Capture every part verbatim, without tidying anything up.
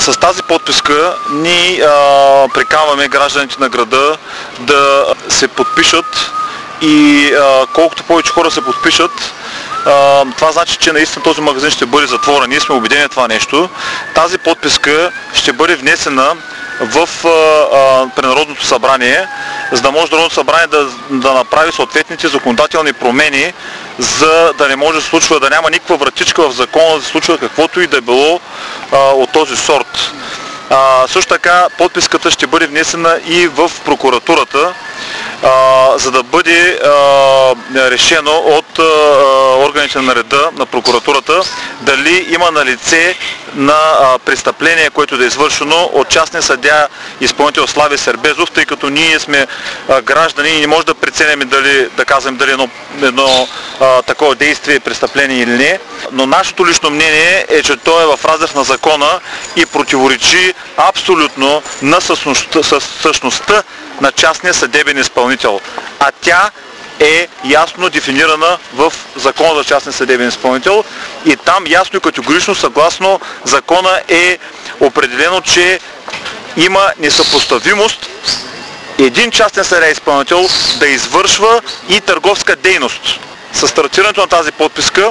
С тази подписка ние а, приканваме гражданите на града да се подпишат и а, колкото повече хора се подпишат, а, това значи, че наистина този магазин ще бъде затворен. Ние сме убедени в това нещо. Тази подписка ще бъде внесена в а, а, при Народното събрание, за да може Народното събрание да, да направи съответните законодателни промени, за да не може да се случва, да няма никаква вратичка в закона да се случва каквото и да е било а, от този сорт. А, също така подписката ще бъде внесена и в прокуратурата, а, за да бъде а, решено от а, органите на реда на прокуратурата дали има на лице на а, престъпление, което да е извършено от частния съдия изпълнител Слави Сербезов, тъй като ние сме а, граждани и не може да преценим дали, да кажем дали едно, едно а, такова действие е престъпление или не. Но нашето лично мнение е, че то е в разрез на закона и противоречи абсолютно на същността, същността на частния съдебен изпълнител. А тя е ясно дефинирана в Закона за частния съдебен изпълнител и там ясно и категорично съгласно закона е определено, че има несъпоставимост един частен съдебен изпълнител да извършва и търговска дейност. С стартирането на тази подписка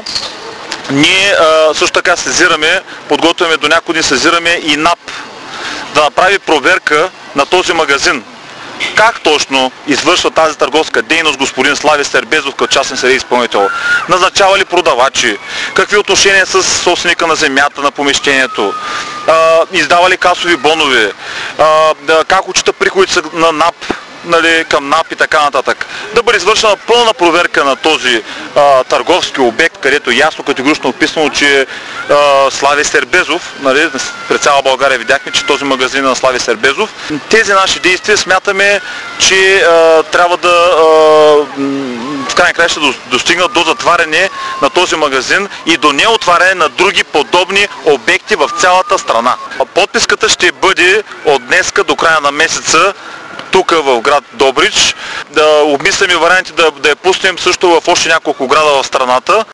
ние а, също така сезираме, подготвяме до някъде, сезираме и НАП да направи проверка на този магазин. Как точно извършва тази търговска дейност господин Слави Сербезов като частен съдебен изпълнител? Назначава ли продавачи? Какви отношения с собственика на земята, на помещението? А, издава ли касови бонове? А, как отчита приходите на НАП? Нали, към НАП и така нататък. Да бъде извършена пълна проверка на този а, търговски обект, където ясно категорично описано, че а, Слави Сербезов, нали, пред цяла България видяхме, че този магазин е на Слави Сербезов. Тези наши действия смятаме, че а, трябва да а, в крайна края ще достигнат до затваряне на този магазин и до неотваряне на други подобни обекти в цялата страна. Подписката ще бъде от днеска до края на месеца тук в град Добрич. Да обмисляме варианти да, да я пуснем също в още няколко града в страната.